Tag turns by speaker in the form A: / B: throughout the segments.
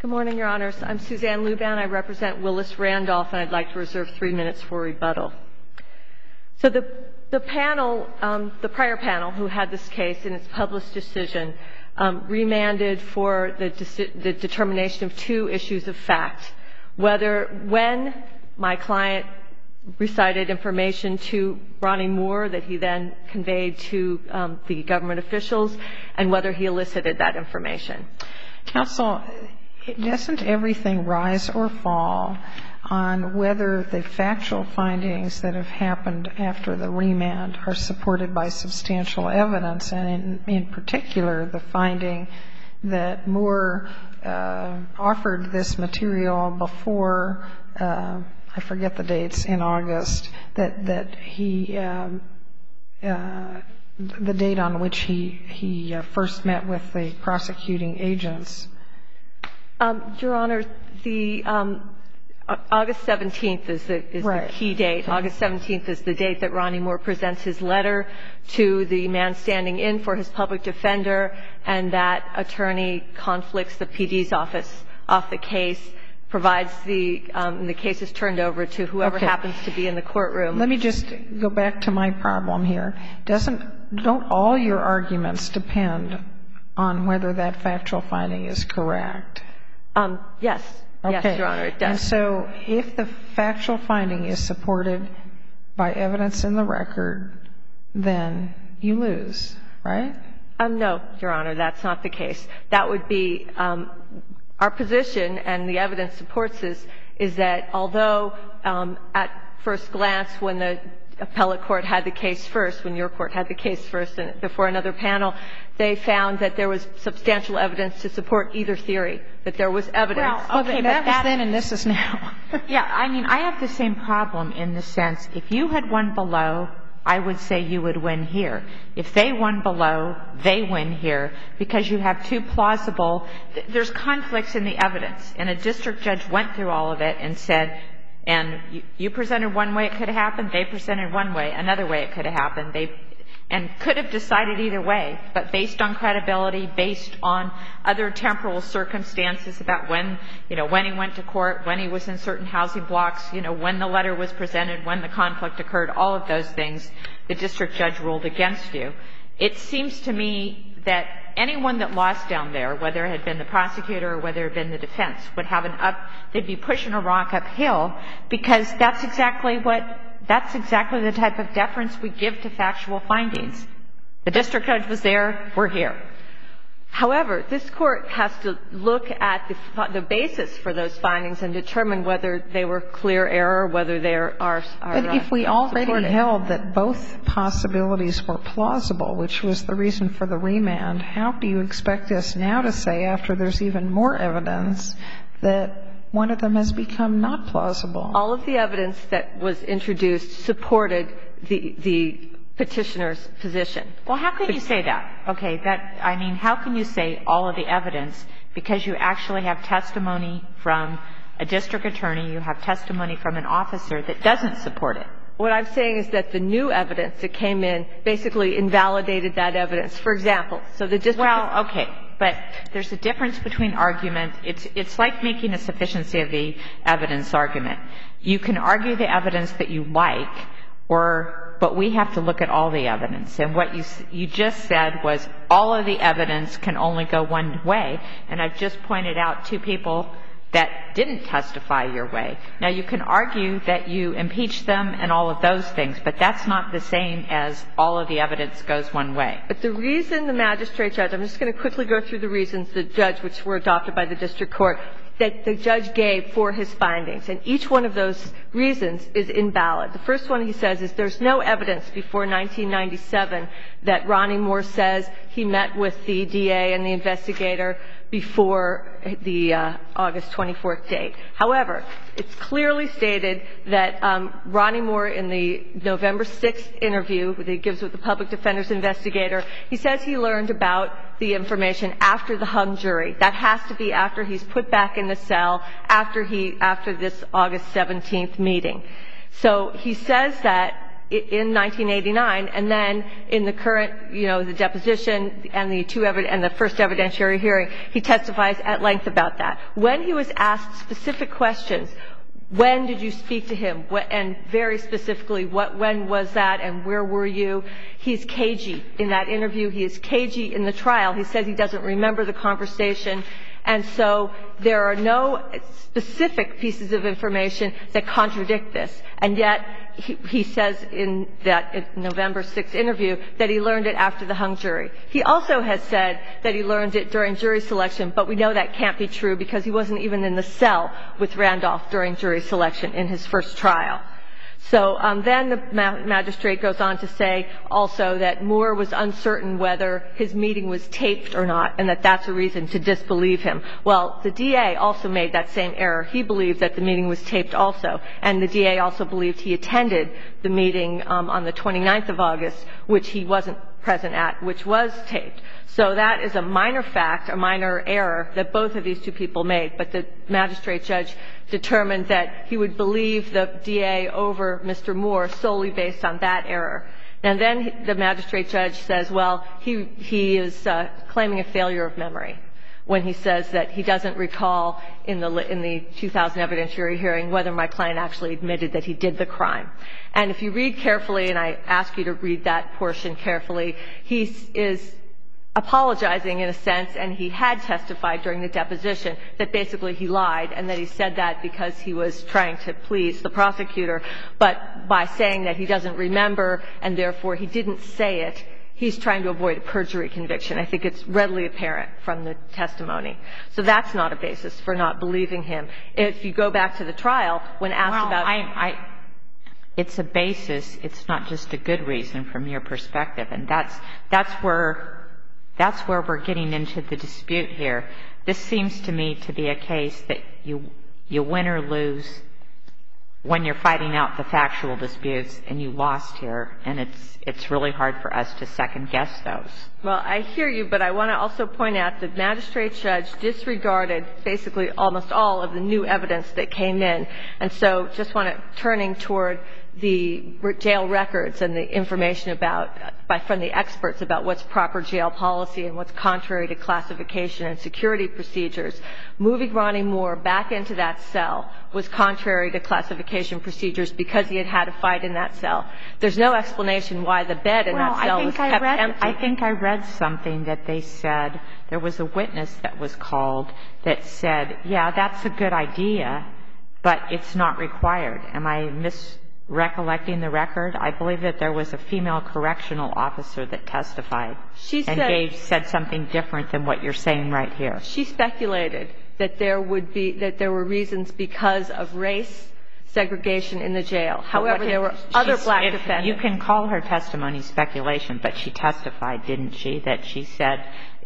A: Good morning, Your Honors. I'm Suzanne Luban. I represent Willis Randolph, and I'd like to reserve 3 minutes for rebuttal. So the panel, the prior panel who had this case in its published decision, remanded for the determination of 2 issues of fact, whether when my client recited information to Ronnie Moore that he then conveyed to the government officials, and whether he elicited that information.
B: Counsel, doesn't everything rise or fall on whether the factual findings that have happened after the remand are supported by substantial evidence, and in particular the finding that Moore offered this material before, I forget the dates, in August, that he, the date on which he first met with the prosecuting agents?
A: Your Honor, the August 17th is the key date. August 17th is the date that Ronnie Moore presents his letter to the man standing in for his public defender, and that attorney conflicts the PD's office off the case, provides the case is turned over to whoever happens to be in the courtroom.
B: Let me just go back to my problem here. Don't all your arguments depend on whether that factual finding is correct?
A: Yes.
B: Okay.
A: Yes, Your Honor, it does.
B: And so if the factual finding is supported by evidence in the record, then you lose, right?
A: No, Your Honor, that's not the case. That would be our position, and the evidence supports this, is that although at first glance when the appellate court had the case first, when your court had the case first before another panel, they found that there was substantial evidence to support either theory, that there was evidence.
C: Well, okay,
B: that was then and this is now.
C: Yeah, I mean, I have the same problem in the sense, if you had won below, I would say you would win here. If they won below, they win here, because you have 2 plausible – there's conflicts in the evidence. And a district judge went through all of it and said, and you presented one way it could have happened, they presented one way, another way it could have happened. And could have decided either way, but based on credibility, based on other temporal circumstances about when he went to court, when he was in certain housing blocks, when the letter was presented, when the conflict occurred, all of those things, the district judge ruled against you. It seems to me that anyone that lost down there, whether it had been the prosecutor or whether it had been the defense, would have they'd be pushing a rock uphill, because that's exactly the type of deference we give to factual findings. The district judge was there, we're here.
A: However, this Court has to look at the basis for those findings and determine whether they were clear error, whether they are
B: But if we already
A: supported.
B: held that both possibilities were plausible, which was the reason for the remand, how do you expect us now to say, after there's even more evidence, that one of them has become not plausible?
A: All of the evidence that was introduced supported the petitioner's position.
C: Well, how can you say that? Okay, how can you say all of the evidence, because you actually have testimony from a district attorney, you have testimony from an officer that doesn't support it?
A: What I'm saying is that the new evidence that came in basically invalidated that evidence. For example, so the district...
C: Well, okay, but there's a difference between argument. It's like making a sufficiency of the evidence argument. You can argue the evidence that you like, but we have to look at all the evidence. And what you just said was all of the evidence can only go one way. And I've just pointed out 2 people that didn't testify your way. Now, you can argue that you impeached them and all of those things, but that's not the same as all of the evidence goes one way.
A: But the reason the magistrate judge, I'm just going to quickly go through the reasons the judge, which were adopted by the district court, that the judge gave for his findings. And each one of those reasons is invalid. The first one he says is there's no evidence before 1997 that Ronnie Moore says he met with the DA and the investigator before the August 24th date. However, it's clearly stated that Ronnie Moore, in the November 6th interview that he gives with the public defender's investigator, he says he learned about the information after the hung jury. That has to be after he's put back in the cell, after this August 17th meeting. So he says that in 1989, and then in the current, the deposition and the first evidentiary hearing, he testifies at length about that. When he was asked specific questions, when did you speak to him, and very specifically, when was that and where were you, he's cagey in that interview. He is cagey in the trial. He says he doesn't remember the conversation. And so there are no specific pieces of information that contradict this. And yet he says in that November 6th interview that he learned it after the hung jury. He also has said that he learned it during jury selection, but we know that can't be true because he wasn't even in the cell with Randolph during jury selection in his first trial. So then the magistrate goes on to say also that Moore was uncertain whether his meeting was taped or not, and that that's a reason to disbelieve him. Well, the DA also made that same error. He believed that the meeting was taped also, and the DA also believed he attended the meeting on the 29th of August, which he wasn't present at, which was taped. So that is a minor fact, a minor error that both of these two people made, but the magistrate judge determined that he would believe the DA over Mr. Moore solely based on that error. And then the magistrate judge says, well, he is claiming a failure of memory when he says that he doesn't recall in the 2000 evidentiary hearing whether my client actually admitted that he did the crime. And if you read carefully, and I ask you to read that portion carefully, he is apologizing in a sense, and he had testified during the deposition that basically he lied and that he said that because he was trying to please the prosecutor. But by saying that he doesn't remember and therefore he didn't say it, he's trying to avoid a perjury conviction. I think it's readily apparent from the testimony. So that's not a basis for not believing him. If you go back to the trial, when asked about...
C: It's a basis. It's not just a good reason from your perspective. And that's where we're getting into the dispute here. This seems to me to be a case that you win or lose when you're fighting out the factual disputes, and you lost here, and it's really hard for us to second-guess those.
A: Well, I hear you, but I want to also point out that the magistrate judge disregarded basically almost all of the new evidence that came in. And so just want to turning toward the jail records and the information from the experts about what's proper jail policy and what's contrary to classification and security procedures. Moving Ronnie Moore back into that cell was contrary to classification procedures because he had had a fight in that cell. There's no explanation why the bed in that cell was kept empty.
C: I think I read something that they said, there was a witness that was called that said, yeah, that's a good idea, but it's not required. Am I recollecting the record? I believe that there was a female correctional officer that testified and said something different than what you're saying right here.
A: She speculated that there were reasons because of race segregation in the jail. However, there were other black defendants.
C: You can call her testimony speculation, but she testified, didn't she, that she said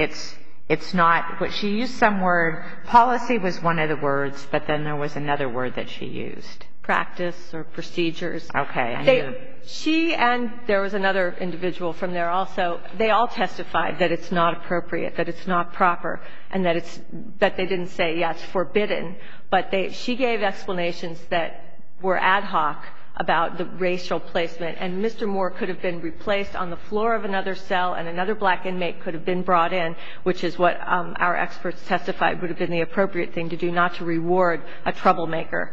C: it's not what she used. Some word, policy was one of the words, but then there was another word that she used.
A: Practice or procedures.
C: Okay.
A: She and there was another individual from there also, they all testified that it's not appropriate, that it's not proper, and that they didn't say, yeah, it's forbidden, but she gave explanations that were ad hoc about the racial placement, and Mr. Moore could have been replaced on the floor of another cell and another black inmate could have been brought in, which is what our experts testified would have been the appropriate thing to do, not to reward a troublemaker.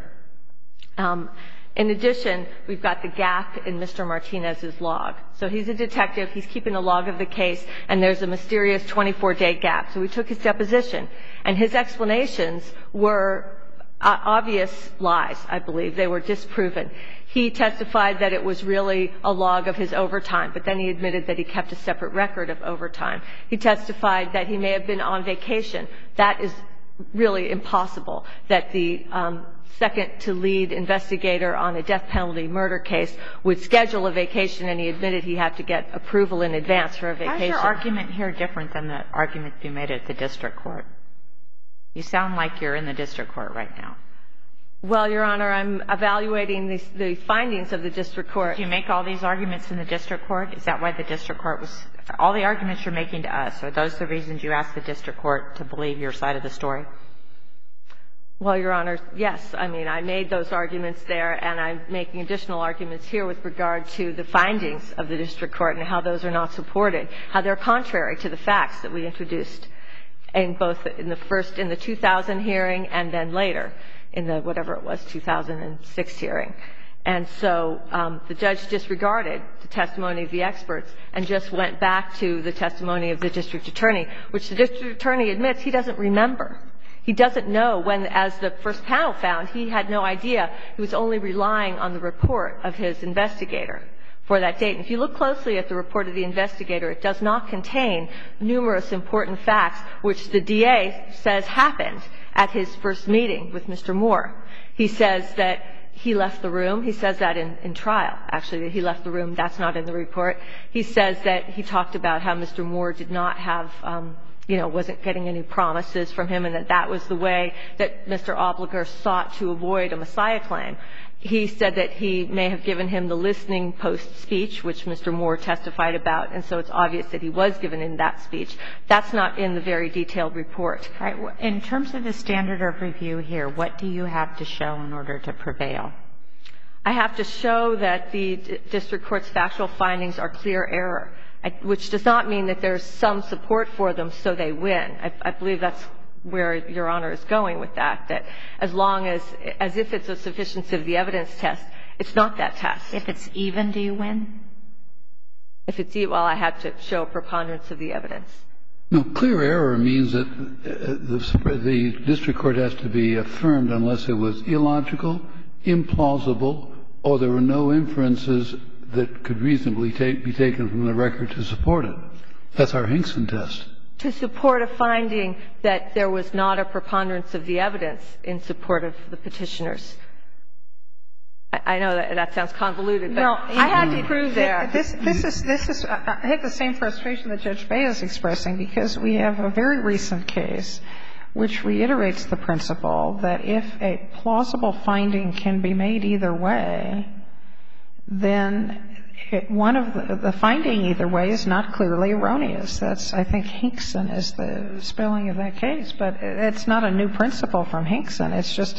A: In addition, we've got the gap in Mr. Martinez's log. So he's a detective. He's keeping a log of the case, and there's a mysterious 24-day gap. So we took his deposition, and his explanations were obvious lies, I believe. They were disproven. He testified that it was really a log of his overtime, but then he admitted that he kept a separate record of overtime. He testified that he may have been on vacation. That is really impossible, that the second-to-lead investigator on a death penalty murder case would schedule a vacation, and he admitted he had to get approval in advance for a vacation.
C: How is your argument here different than the argument you made at the district court? You sound like you're in the district court right now.
A: Well, Your Honor, I'm evaluating the findings of the district court.
C: Did you make all these arguments in the district court? Is that why the district court was – all the arguments you're making to us, are those the reasons you asked the district court to believe your side of the story?
A: Well, Your Honor, yes. I mean, I made those arguments there, and I'm making additional arguments here with regard to the findings of the district court and how those are not supported, how they're contrary to the facts that we introduced in both in the 2000 hearing and then later in the whatever it was, 2006 hearing. And so the judge disregarded the testimony of the experts and just went back to the testimony of the district attorney, which the district attorney admits he doesn't remember. He doesn't know when, as the first panel found, he had no idea. He was only relying on the report of his investigator for that date. And if you look closely at the report of the investigator, it does not contain numerous important facts which the DA says happened at his first meeting with Mr. Moore. He says that he left the room. He says that in trial, actually, that he left the room. That's not in the report. He says that he talked about how Mr. Moore did not have wasn't getting any promises from him, and that was the way that Mr. Obliger sought to avoid a Messiah claim. He said that he may have given him the listening post speech, which Mr. Moore testified about, and so it's obvious that he was given in that speech. That's not in the very detailed report.
C: All right. In terms of the standard of review here, what do you have to show in order to prevail?
A: I have to show that the district court's factual findings are clear error, which does not mean that there's some support for them so they win. I believe that's where Your Honor is going with that, that as long as if it's a sufficiency of the evidence test, it's not that test.
C: If it's even, do you win?
A: If it's even, well, I have to show a preponderance of the evidence.
D: No, clear error means that the district court has to be affirmed unless it was illogical, implausible, or there were no inferences that could reasonably be taken from the record to support it. That's our Hinkson test.
A: To support a finding that there was not a preponderance of the evidence in support of the petitioners. I know that sounds convoluted, but I had to prove there.
B: This is I have the same frustration that Judge Bey is expressing, because we have a very recent case which reiterates the principle that if a plausible finding can be made either way, then one of the finding either way is not clearly erroneous. That's, I think, Hinkson is the spelling of that case. But it's not a new principle from Hinkson. It's just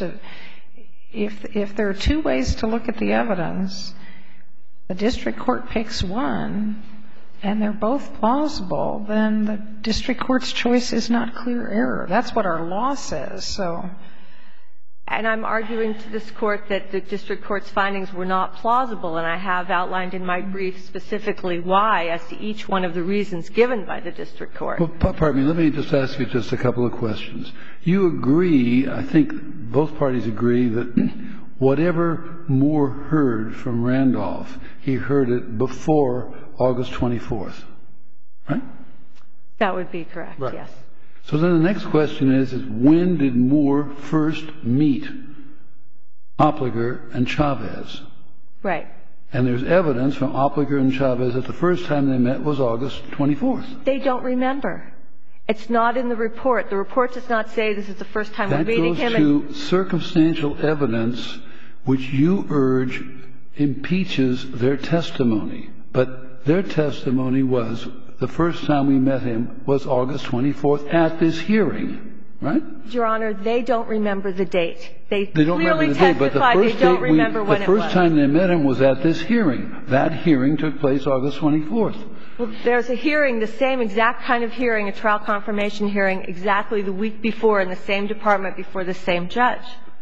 B: if there are two ways to look at the evidence, the district court picks one, and they're both plausible, then the district court's choice is not clear error. That's what our law says. So.
A: And I'm arguing to this Court that the district court's findings were not plausible, and I have outlined in my brief specifically why as to each one of the reasons given by the district court.
D: Well, pardon me. Let me just ask you just a couple of questions. You agree, I think both parties agree, that whatever Moore heard from Randolph, he heard it before August 24th, right?
A: That would be correct,
D: right.
A: Yes.
D: So then the next question is when did Moore first meet Opliger and Chavez?
A: Right.
D: And there's evidence from Opliger and Chavez that the first time they met was August 24th.
A: They don't remember. It's not in the report. The report does not say this is the first time we're meeting him.
D: That goes to circumstantial evidence which you urge impeaches their testimony. But their testimony was the first time we met him was August 24th at this hearing, right?
A: Your Honor, they don't remember the date. They
D: don't
A: clearly
D: remember the date, but the
A: testified
D: first
A: they don't
D: date
A: remember when it was.
D: The first time they met him was at this hearing. That hearing took place August 24th.
A: Well, there's a hearing, the same exact kind of hearing, a trial confirmation hearing, exactly the week before in the same department before the same judge.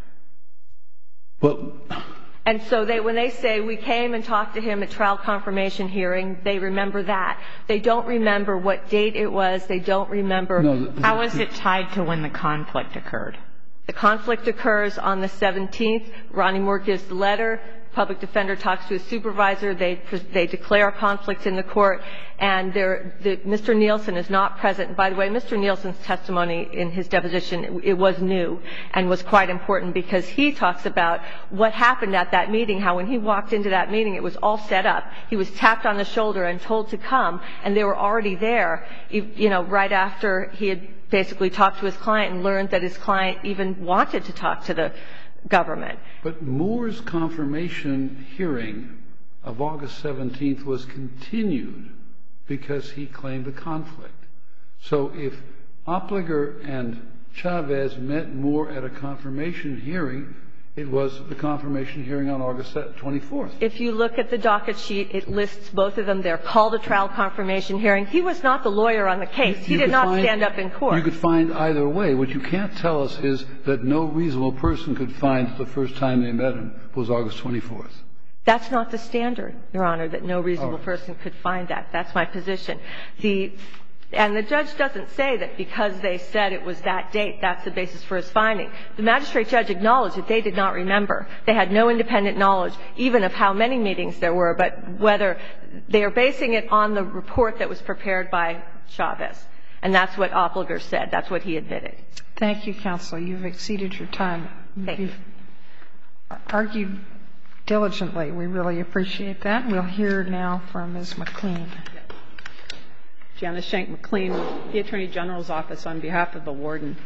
D: Well.
A: And so when they say we came and talked to him at trial confirmation hearing, they remember that. They don't remember what date it was. They don't remember.
D: No,
C: how is it tied to when the conflict occurred?
A: The conflict occurs on the 17th. Ronnie Moore gives the letter. Public defender talks to his supervisor. They declare a conflict in the court. And Mr. Nielsen is not present. And by the way, Mr. Nielsen's testimony in his deposition, it was new and was quite important because he talks about what happened at that meeting, how when he walked into that meeting, it was all set up. He was tapped on the shoulder and told to come, and they were already there, right after he had basically talked to his client and learned that his client even wanted to talk to the government.
D: But Moore's confirmation hearing of August 17th was continued because he claimed a conflict. So if Opliger and Chavez met Moore at a confirmation hearing. It was the confirmation hearing on August 24th.
A: If you look at the docket sheet, it lists both of them. They're called a trial confirmation hearing. He was not the lawyer on the case. He did not stand up in court.
D: You could find either way. What you can't tell us is that no reasonable person could find that the first time they met him was August 24th.
A: That's not the standard, Your Honor, that no reasonable person could find that. That's my position. And the judge doesn't say that because they said it was that date, that's the basis for his finding. The magistrate judge acknowledged that they did not remember. They had no independent knowledge even of how many meetings there were, but whether they are basing it on the report that was prepared by Chavez. And that's what Opliger said. That's what he admitted.
B: Thank you, counsel. You've exceeded your time.
A: Thank you.
B: You've argued diligently. We really appreciate that. We'll hear now from Ms. McLean.
E: Janice Schenck McLean, the Attorney General's Office, on behalf of the warden.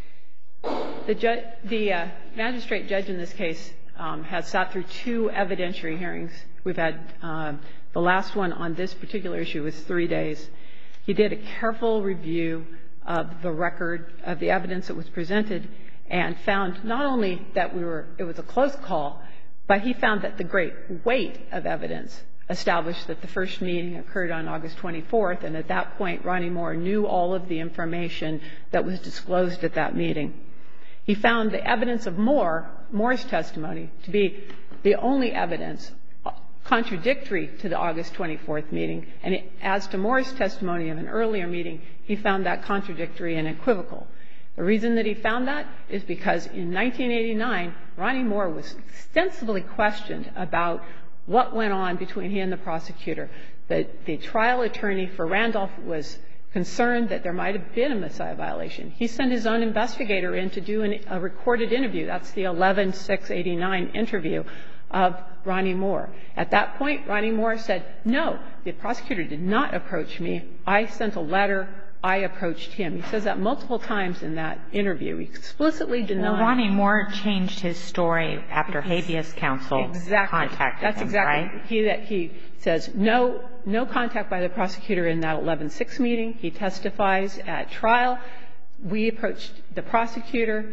E: The magistrate judge in this case has sat through 2 evidentiary hearings. We've had the last one on this particular issue was 3 days. He did a careful review of the record of the evidence that was presented and found not only that it was a close call, but he found that the great weight of evidence established that the first meeting occurred on August 24th, and at that point, Ronnie Moore knew all of the information that was disclosed at that meeting. He found the evidence of Moore's testimony, to be the only evidence contradictory to the August 24th meeting, and as to Moore's testimony of an earlier meeting, he found that contradictory and equivocal. The reason that he found that is because in 1989, Ronnie Moore was extensively questioned about what went on between he and the prosecutor. The trial attorney for Randolph was concerned that there might have been a Messiah violation. He sent his own investigator in to do a recorded interview. That's the 11/6/89 interview of Ronnie Moore. At that point, Ronnie Moore said, no, the prosecutor did not approach me. I sent a letter. I approached him. He says that multiple times in that interview. He explicitly denied.
C: Well, Ronnie Moore changed his story after habeas counsel contacted him,
E: That's exactly.
C: Right?
E: He says no contact by the prosecutor in that 11/6 meeting. He testifies at trial. We approached the prosecutor.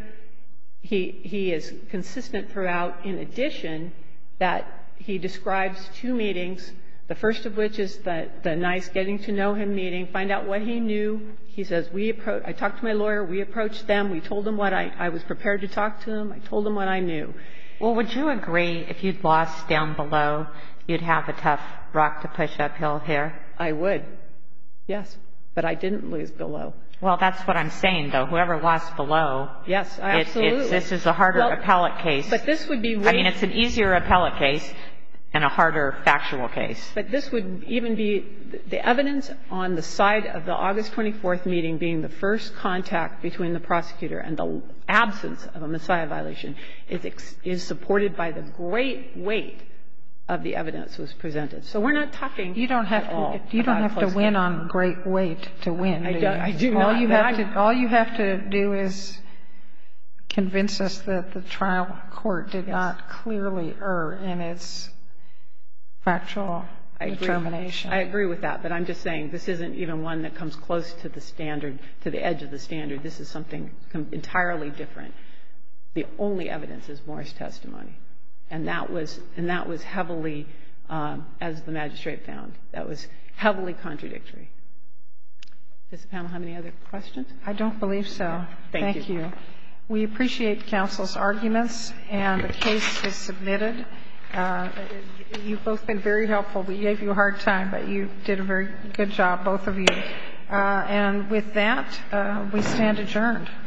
E: He is consistent throughout, in addition, that he describes 2 meetings, the first of which is the nice getting-to-know-him meeting, find out what he knew. He says, I talked to my lawyer. We approached them. We told them what I was prepared to talk to them. I told them what I knew.
C: Well, would you agree if you'd lost down below, you'd have a tough rock to push uphill here?
E: I would, yes. But I didn't lose below.
C: Well, that's what I'm saying, though. Whoever lost below.
E: Yes, absolutely.
C: This is a harder appellate case.
E: But this would be.
C: I mean, it's an easier appellate case and a harder factual case.
E: But this would even be the evidence on the side of the August 24th meeting being the first contact between the prosecutor and the absence of a Messiah violation is supported by the great weight of the evidence that was presented. So we're not talking
B: You don't have to win on great weight to win.
E: I do not.
B: All you have to do is convince us that the trial court did not clearly err in its factual determination.
E: I agree with that, but I'm just saying this isn't even one that comes close to the standard, to the edge of the standard. This is something entirely different. The only evidence is Moore's testimony, and that was heavily, as the magistrate found, that was heavily contradictory. Does the panel have any other questions?
B: I don't believe so.
E: Thank you.
B: We appreciate counsel's arguments, and the case is submitted. You've both been very helpful. We gave you a hard time, but you did a very good job, both of you. And with that, we stand adjourned.